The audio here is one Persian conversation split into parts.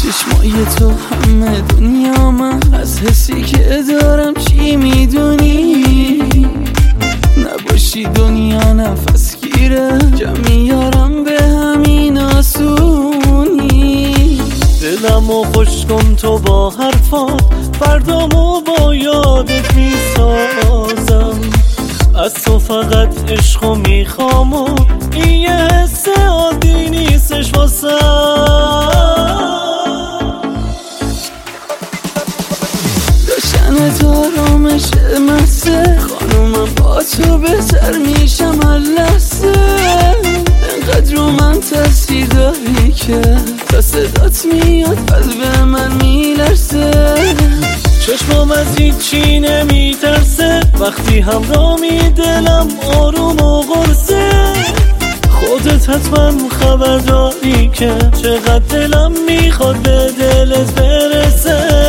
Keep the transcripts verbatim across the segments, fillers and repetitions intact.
چشمای تو همه دنیا من، از حسی که دارم چی میدونی؟ نباشی دنیا نفس گیره، جمع میارم به همین آسونی. دلمو خوش کن تو با حرفات، فردامو با یادت میسازم. از تو فقط عشقو میخوام و این یه حس عادی نیستش واسم. داشتن تو آرامش مسته، خانومم با تو بهتر میشم هر لحظه. انقدر رو من تاثیر داری که تا صدات میاد قلب من میلرزه. چشمام از هیچی نمیترسه، وقتی همرامی دلم آروم و قرصه. خودت حتما خبر داری که چقدر دلم میخواد به دلت برسه.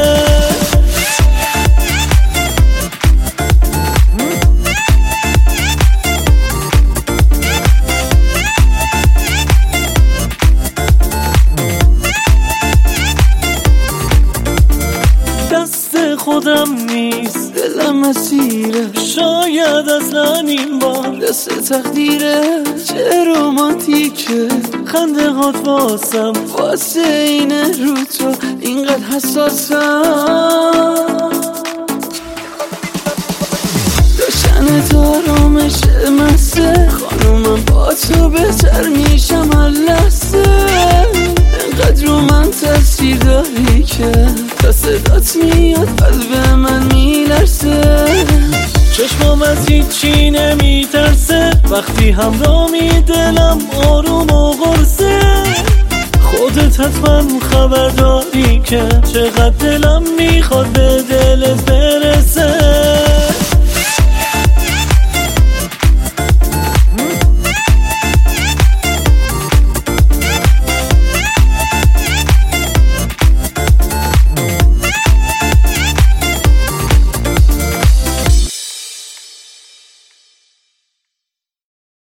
دست خودم نیست، دلم اسیره، شاید اصلا این بار دست تقدیره. چه رومانتیکه خنده هات واسم، واسه اینه رو تو اینقدر حساسم. داشتن تو آرامش مسته، خانومم با تو بهتر میشم هر لحظه. انقدر رو من تاثیر داری که تا صدات میاد قلب من میلرزه. چشمام از هیچی نمیترسه، وقتی همرامی دلم آروم و قرصه. خودت حتما خبر داری که چقدر دلم میخواد بده